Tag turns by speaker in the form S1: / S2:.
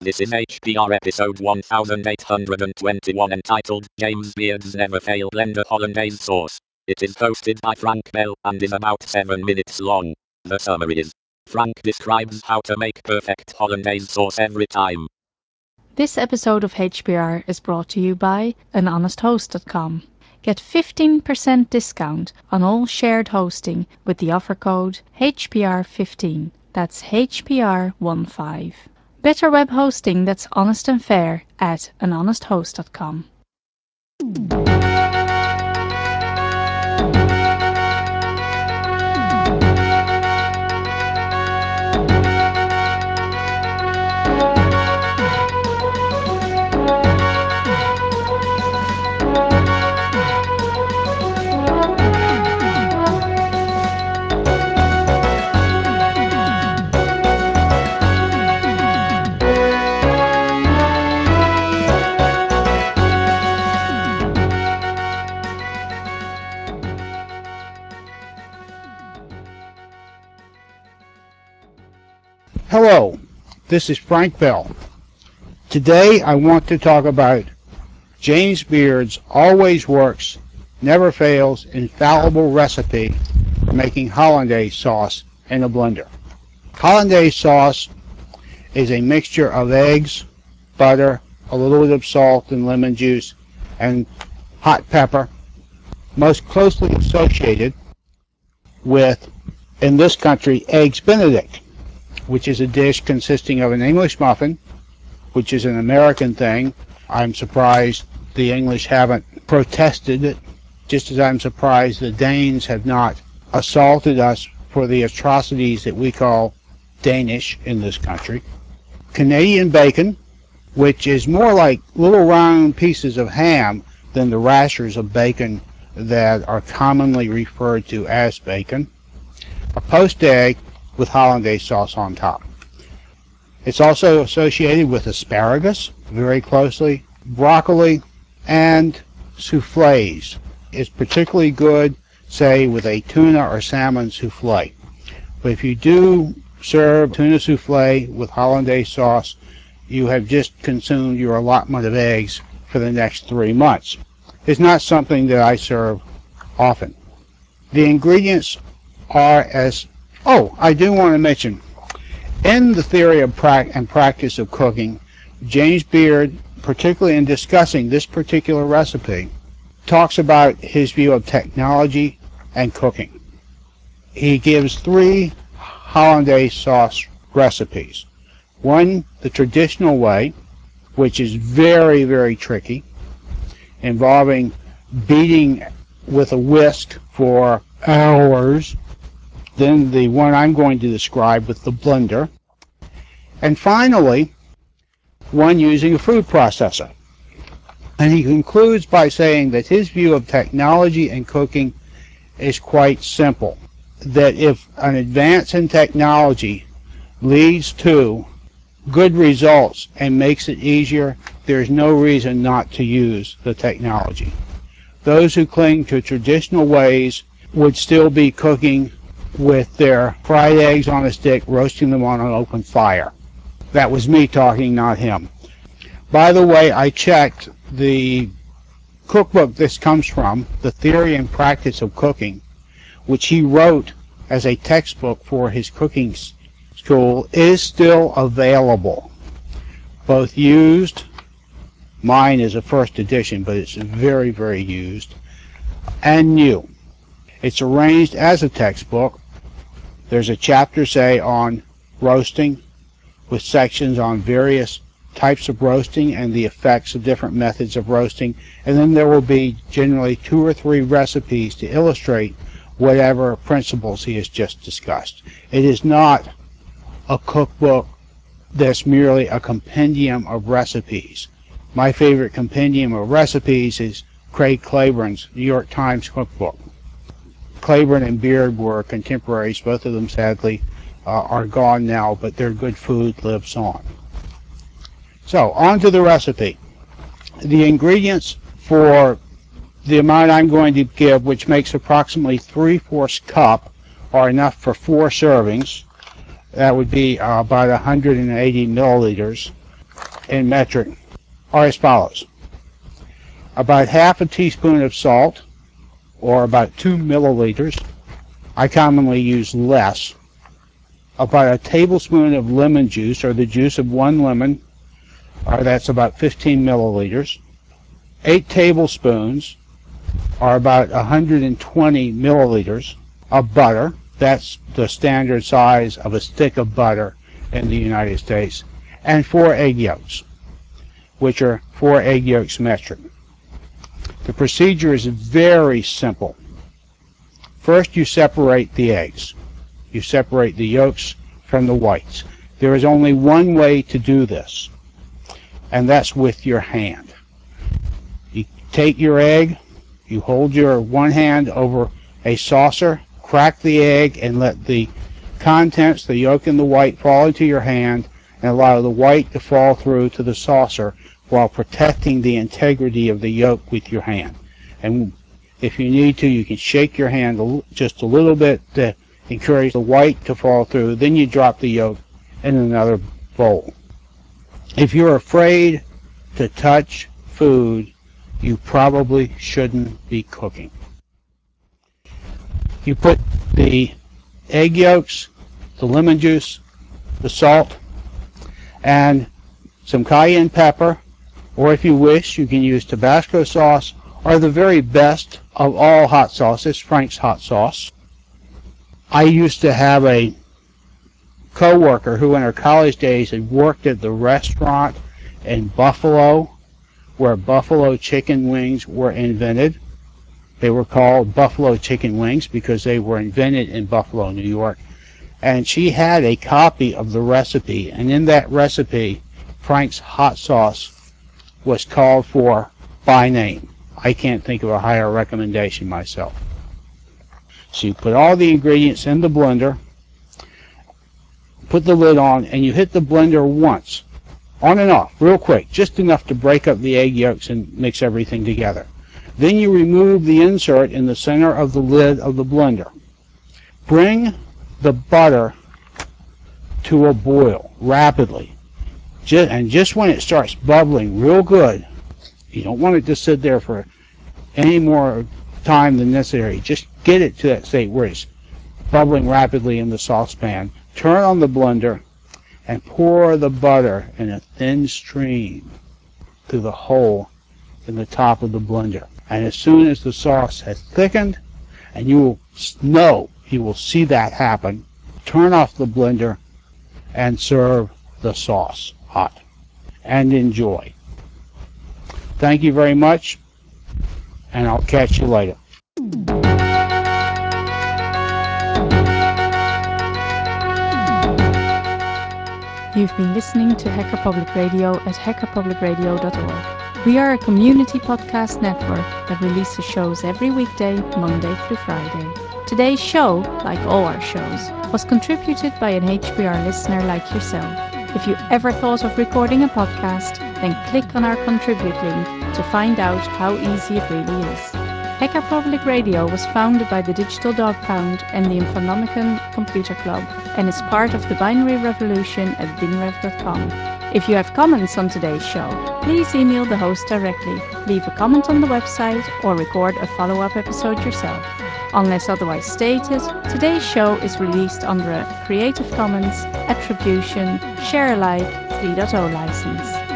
S1: This is HPR episode 1821 entitled James Beard's Never Fail Blender Hollandaise Sauce. It is hosted by Frank Bell and is about 7 minutes long. The summary is: Frank describes how to make perfect Hollandaise sauce every time.
S2: This episode of HPR is brought to you by anhonesthost.com. Get 15% discount on all shared hosting with the offer code HPR15. That's HPR15. Better web hosting that's honest and fair at anhonesthost.com.
S3: Hello, this is Frank Bell. Today I want to talk about James Beard's always works, never fails, infallible recipe for making hollandaise sauce in a blender. Hollandaise sauce is a mixture of eggs, butter, a little bit of salt and lemon juice, and hot pepper, most closely associated with, in this country, Eggs Benedict, which is a dish consisting of an English muffin, which is an American thing. I'm surprised the English haven't protested it, just as I'm surprised the Danes have not assaulted us for the atrocities that we call Danish in this country. Canadian bacon, which is more like little round pieces of ham than the rashers of bacon that are commonly referred to as bacon. A poached egg with hollandaise sauce on top. It's also associated with asparagus very closely, broccoli, and soufflés. It's particularly good, say, with a tuna or salmon soufflé. But if you do serve tuna soufflé with hollandaise sauce, you have just consumed your allotment of eggs for the next 3 months. It's not something that I serve often. The ingredients are as I do want to mention, in the theory of and practice of cooking, James Beard, particularly in discussing this particular recipe, talks about his view of technology and cooking. He gives 3 hollandaise sauce recipes. One, the traditional way, which is very, very tricky, involving beating with a whisk for hours. Then the one I'm going to describe with the blender. And finally, one using a food processor. And he concludes by saying that his view of technology and cooking is quite simple. That if an advance in technology leads to good results and makes it easier, there's no reason not to use the technology. Those who cling to traditional ways would still be cooking with their fried eggs on a stick, roasting them on an open fire. That was me talking, not him. By the way, I checked the cookbook this comes from, The Theory and Practice of Cooking, which he wrote as a textbook for his cooking school, is still available. Both used, mine is a first edition, but it's very, very used, and new. It's arranged as a textbook. There's a chapter, say, on roasting, with sections on various types of roasting and the effects of different methods of roasting. And then there will be generally 2 or 3 recipes to illustrate whatever principles he has just discussed. It is not a cookbook that's merely a compendium of recipes. My favorite compendium of recipes is Craig Claiborne's New York Times cookbook. Claiborne and Beard were contemporaries. Both of them, sadly, are gone now, but their good food lives on. So, on to the recipe. The ingredients for the amount I'm going to give, which makes approximately 3/4 cup, are enough for 4 servings. That would be about 180 milliliters. in metric are as follows. About half a teaspoon of salt, or about 2 milliliters. I commonly use less. About a tablespoon of lemon juice, or the juice of 1 lemon, or that's about 15 milliliters. 8 tablespoons, or about 120 milliliters, of butter. That's the standard size of a stick of butter in the United States. And 4 egg yolks, which are 4 egg yolks metric. The procedure is very simple. First, you separate the eggs. You separate the yolks from the whites. There is only one way to do this, and that's with your hand. You take your egg, you hold your one hand over a saucer, crack the egg, and let the contents, the yolk and the white, fall into your hand, and allow the white to fall through to the saucer while protecting the integrity of the yolk with your hand. And if you need to, you can shake your hand just a little bit to encourage the white to fall through. Then you drop the yolk in another bowl. If you're afraid to touch food, you probably shouldn't be cooking. You put the egg yolks, the lemon juice, the salt, and some cayenne pepper, or if you wish, you can use Tabasco sauce, or the very best of all hot sauces, Frank's hot sauce. I used to have a co-worker who in her college days had worked at the restaurant in Buffalo where buffalo chicken wings were invented. They were called buffalo chicken wings because they were invented in Buffalo, New York. And she had a copy of the recipe, and in that recipe, Frank's hot sauce was called for by name. I can't think of a higher recommendation myself. So you put all the ingredients in the blender, put the lid on, and you hit the blender once, on and off, real quick, just enough to break up the egg yolks and mix everything together. Then you remove the insert in the center of the lid of the blender. Bring the butter to a boil rapidly. And just when it starts bubbling real good, you don't want it to sit there for any more time than necessary. Just get it to that state where it's bubbling rapidly in the saucepan. Turn on the blender and pour the butter in a thin stream through the hole in the top of the blender. And as soon as the sauce has thickened, and you will know, you will see that happen, turn off the blender and serve the sauce hot. And enjoy. Thank you very much, and I'll catch you later.
S2: You've been listening to Hacker Public Radio at hackerpublicradio.org. We are a community podcast network that releases shows every weekday, Monday through Friday. Today's show, like all our shows, was contributed by an HPR listener like yourself. If you ever thought of recording a podcast, then click on our Contribute link to find out how easy it really is. Hacker Public Radio was founded by the Digital Dog Pound and the Infonomicon Computer Club and is part of the Binary Revolution at binrev.com. If you have comments on today's show, please email the host directly, leave a comment on the website, or record a follow-up episode yourself. Unless otherwise stated, today's show is released under a Creative Commons Attribution Share Alike 3.0 license.